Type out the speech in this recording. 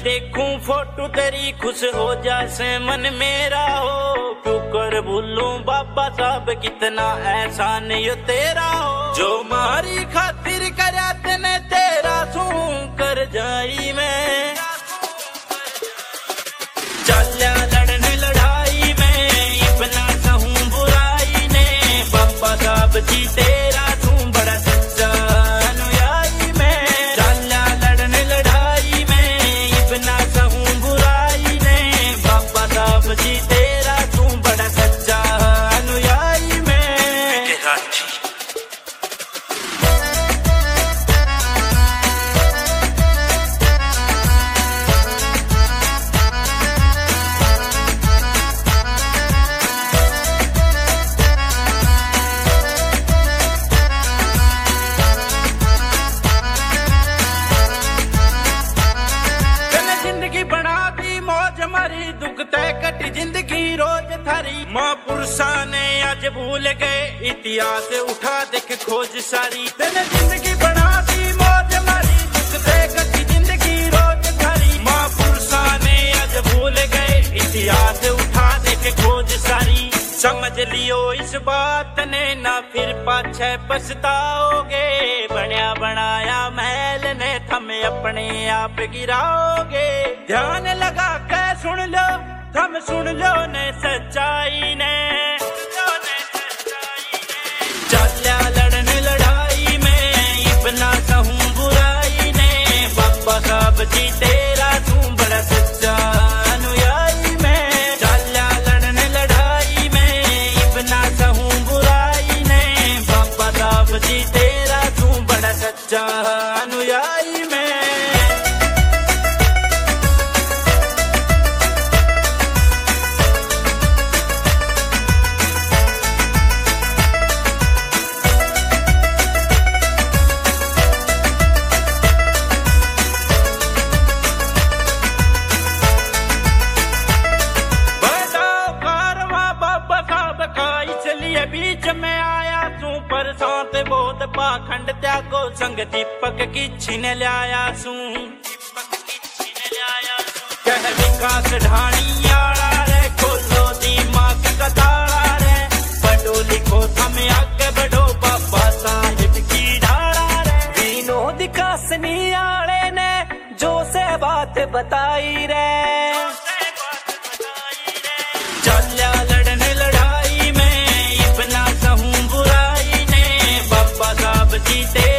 देखूं फोटो तेरी खुश हो जैसे मन मेरा हो। क्यों कर भूलूं बाबा साहब कितना एहसान यो तेरा हो। जो मारी खातिर करया तने तेरा सू कर जाई मैं। चल्या लड़ने लड़ाई में इतना सहूं बुराई ने। बाबा साहब जी तेरा तू बड़ा सच्चा अनुयायी में। चल्या लड़ने लड़ाई में इतना सहूं बुराई ने। बाबा साहब जी तेरा तू बड़ा सच्चा अनुयायी में। दुख तय कटी जिंदगी रोज थारी। महापुरुषा ने आज भूल गए इतिहास उठा देख खोज सारी। तेने जिंदगी बना दी मौज मारी। दुख तय कटी जिंदगी रोज थारी। महापुरुषा ने आज भूल गए इतिहास उठा देख खोज सारी। समझ लियो इस बात ने ना फिर पाछे पछताओगे। बनया बनाया महल ने थम अपने आप गिराओगे। ध्यान लगा के सुन लो थम सुन लो ने सच्चाई ने। चल्या लड़ने लड़ाई में इतना सहूं बुराई ने। बाबा साहब जी तेरा तू बड़ा सच्चा अनुयायी में। चल्या लड़ने लड़ाई में इतना सहूं बुराई ने। बाबा साहब जी तेरा तू बड़ा सच्चा अनुयायी में। बीच में आया तू बरसात बहुत पाखंड त्यागो। संग दीपक की छीन लाया सू। कह विकास ढाणी आड़ा रे। खोलो दिमाग का ताला रे। पढ़ो लिखो थम आगे बढ़ो बाबा साहिब की ढाड़ा रे। विनोद कासनी आड़े ने जो से बात बताई रे। चल्या लड़ने लड़ाई में इतना सहूं बुराई ने। बाबा साहब जी